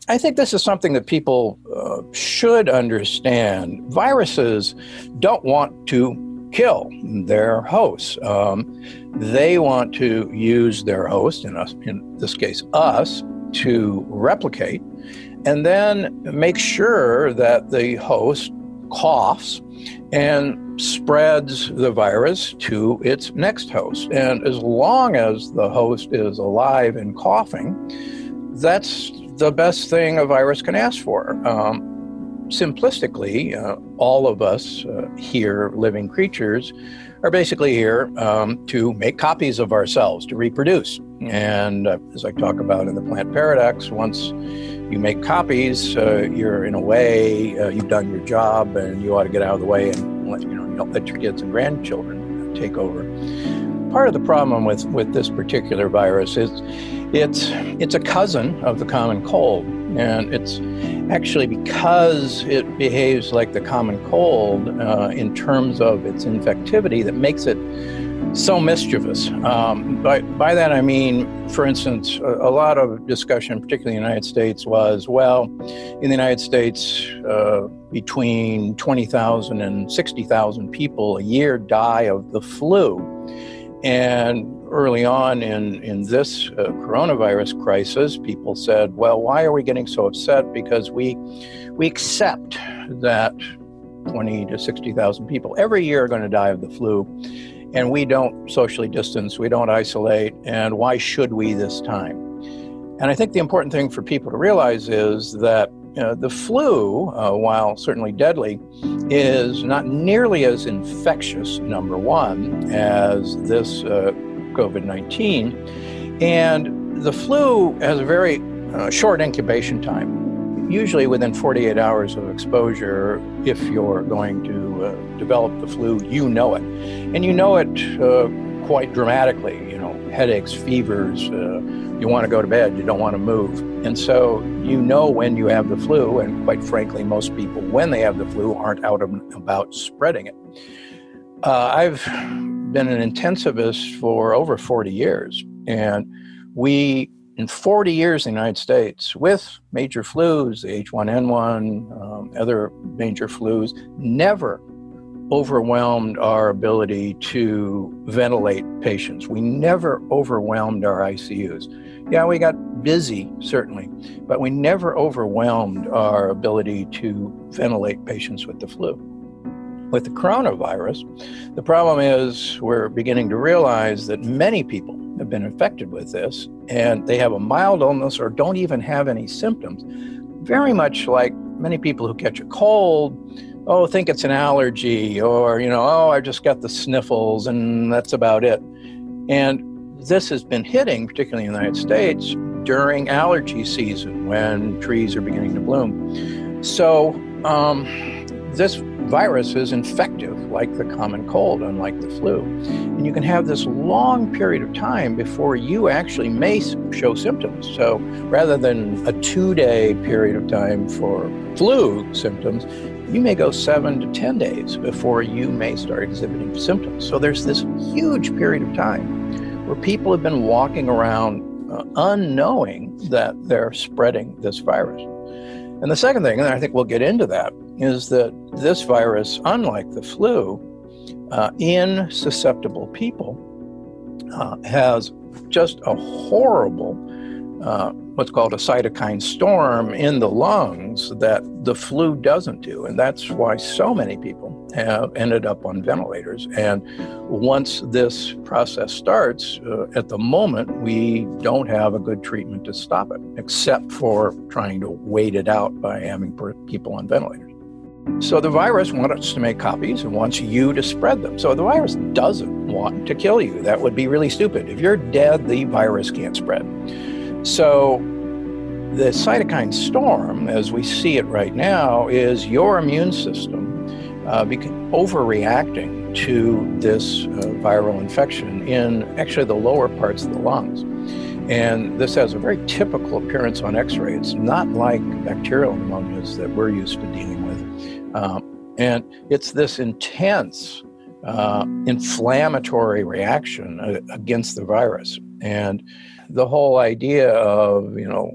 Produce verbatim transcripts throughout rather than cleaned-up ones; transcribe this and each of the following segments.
I think this is something that people uh, should understand. Viruses don't want to kill their hosts. Um, they want to use their host, in, us, in this case us, to replicate, and then make sure that the host coughs and spreads the virus to its next host. And as long as the host is alive and coughing, that's the best thing a virus can ask for. Um, simplistically, uh, all of us uh, here, living creatures, are basically here um, to make copies of ourselves, to reproduce. And uh, as I talk about in the plant paradox, once you make copies, uh, you're in a way, uh, you've done your job, and you ought to get out of the way and let, you know, you don't let your kids and grandchildren take over. Part of the problem with, with this particular virus is it's it's a cousin of the common cold, and it's actually because it behaves like the common cold uh, in terms of its infectivity that makes it so mischievous. Um, by, by that I mean, for instance, a, a lot of discussion, particularly in the United States, was, well, in the United States, uh, between twenty thousand and sixty thousand people a year die of the flu. And early on in, in this uh, coronavirus crisis, people said, well, why are we getting so upset? Because we we accept that twenty to sixty thousand people every year are going to die of the flu, and we don't socially distance, we don't isolate, and why should we this time? And I think the important thing for people to realize is that Uh, the flu, uh, while certainly deadly, is not nearly as infectious, number one, as this uh, COVID nineteen. And the flu has a very uh, short incubation time, usually within forty-eight hours of exposure. If you're going to uh, develop the flu, you know it. And you know it uh, quite dramatically, you know, headaches, fevers, uh, you want to go to bed, you don't want to move. And so you know when you have the flu, and quite frankly, most people, when they have the flu, aren't out about spreading it. Uh, I've been an intensivist for over forty years, and we, in forty years in the United States, with major flus, the H one N one, um, other major flus, never overwhelmed our ability to ventilate patients. We never overwhelmed our I C Us. Yeah, we got busy, certainly, but we never overwhelmed our ability to ventilate patients with the flu. With the coronavirus, the problem is we're beginning to realize that many people have been infected with this, and they have a mild illness or don't even have any symptoms. Very much like many people who catch a cold, oh, think it's an allergy, or, you know, oh, I just got the sniffles, and that's about it. And this has been hitting, particularly in the United States, during allergy season when trees are beginning to bloom. So um, this virus is infective like the common cold, unlike the flu. And you can have this long period of time before you actually may show symptoms. So rather than a two-day period of time for flu symptoms, you may go seven to ten days before you may start exhibiting symptoms. So there's this huge period of time where people have been walking around uh, unknowing that they're spreading this virus. And the second thing, and I think we'll get into that, is that this virus, unlike the flu, uh, in susceptible people, uh, has just a horrible Uh, what's called a cytokine storm in the lungs that the flu doesn't do. And that's why so many people have ended up on ventilators. And once this process starts, uh, at the moment, we don't have a good treatment to stop it, except for trying to wait it out by having people on ventilators. So the virus wants us to make copies and wants you to spread them. So the virus doesn't want to kill you. That would be really stupid. If you're dead, the virus can't spread. So the cytokine storm, as we see it right now, is your immune system uh, overreacting to this uh, viral infection in actually the lower parts of the lungs. And this has a very typical appearance on X-ray. It's not like bacterial pneumonias that we're used to dealing with. Um, and it's this intense uh, inflammatory reaction uh, against the virus. And the whole idea of, you know,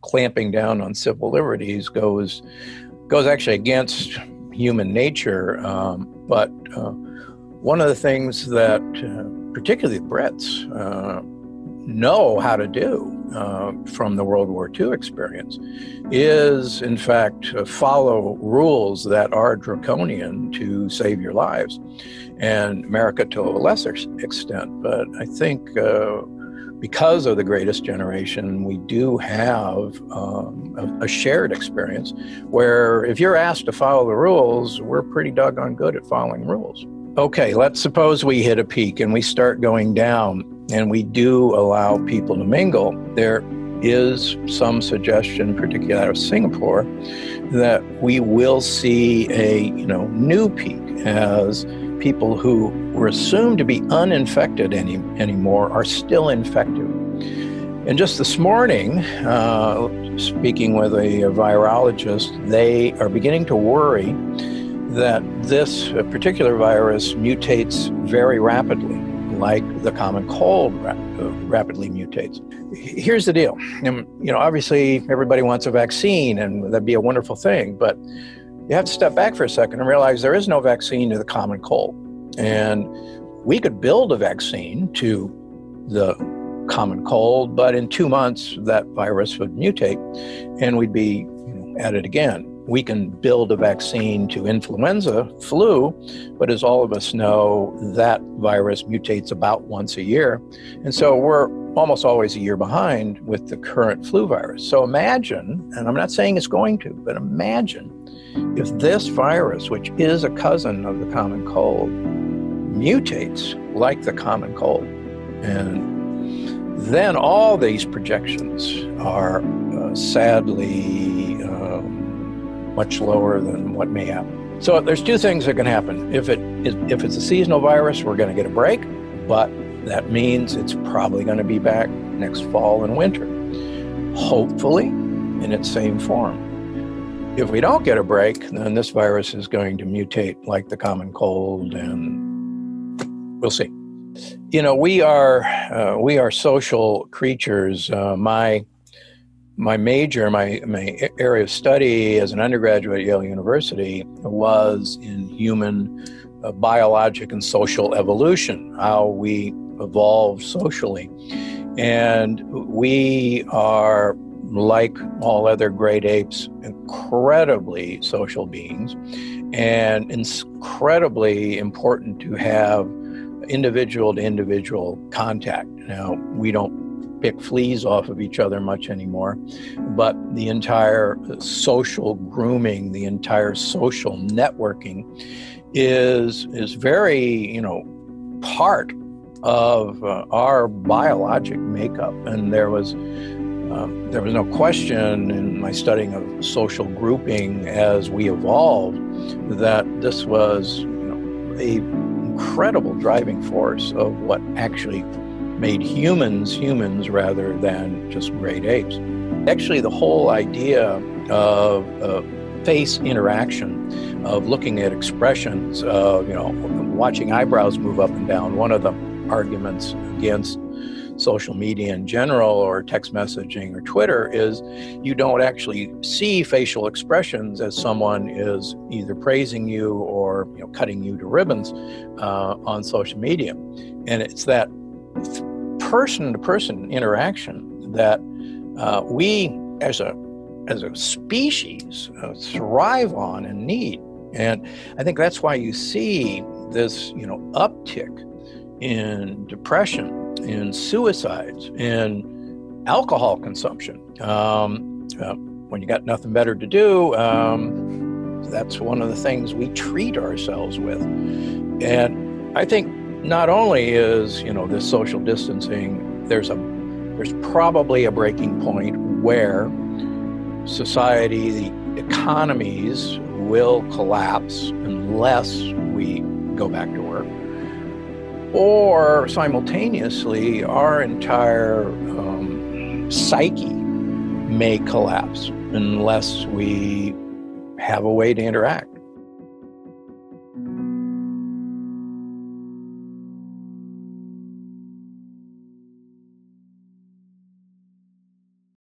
clamping down on civil liberties goes goes actually against human nature. Um, but uh, one of the things that uh, particularly the Brits uh, know how to do uh, from the World War Two experience is, in fact, uh, follow rules that are draconian to save your lives, and America to a lesser extent. But I think uh, because of the Greatest Generation, we do have um, a, a shared experience where if you're asked to follow the rules, we're pretty doggone good at following rules. Okay, let's suppose we hit a peak and we start going down, and we do allow people to mingle. There is some suggestion, particularly out of Singapore, that we will see a you know new peak as people who were assumed to be uninfected any, anymore are still infected. And just this morning, uh, speaking with a, a virologist, they are beginning to worry that this particular virus mutates very rapidly, like the common cold ra- uh, rapidly mutates. Here's the deal. You know, obviously everybody wants a vaccine, and that'd be a wonderful thing, but you have to step back for a second and realize there is no vaccine to the common cold. And we could build a vaccine to the common cold, but in two months that virus would mutate and we'd be you know, at it again. We can build a vaccine to influenza, flu, but as all of us know, that virus mutates about once a year. And so we're almost always a year behind with the current flu virus. So imagine, and I'm not saying it's going to, but imagine if this virus, which is a cousin of the common cold, mutates like the common cold. And then all these projections are uh, sadly um, much lower than what may happen. So there's two things that can happen. If it is, if it's a seasonal virus, we're going to get a break, but that means it's probably going to be back next fall and winter, hopefully in its same form. If we don't get a break, then this virus is going to mutate like the common cold, and we'll see. You know, we are uh, we are social creatures. Uh, my my major, my my area of study as an undergraduate at Yale University was in human uh, biologic and social evolution, how we evolve socially, and we are, like all other great apes, incredibly social beings, and incredibly important to have individual to individual contact. Now, we don't pick fleas off of each other much anymore, but the entire social grooming, the entire social networking is is very, you know, part of uh, our biologic makeup. And there was Um, there was no question in my studying of social grouping as we evolved that this was you know, a incredible driving force of what actually made humans humans rather than just great apes. Actually, the whole idea of uh, face interaction, of looking at expressions, of you know, watching eyebrows move up and down. One of the arguments against social media in general, or text messaging or Twitter, is you don't actually see facial expressions as someone is either praising you or you know, cutting you to ribbons uh, on social media. And it's that person-to-person interaction that uh, we as a as a species uh, thrive on and need. And I think that's why you see this you know uptick in depression, in suicides, in alcohol consumption. Um, uh, when you got nothing better to do, um, that's one of the things we treat ourselves with. And I think not only is, you know, this social distancing, there's a there's probably a breaking point where society, the economies will collapse unless we go back to work. Or simultaneously, our entire um, psyche may collapse unless we have a way to interact.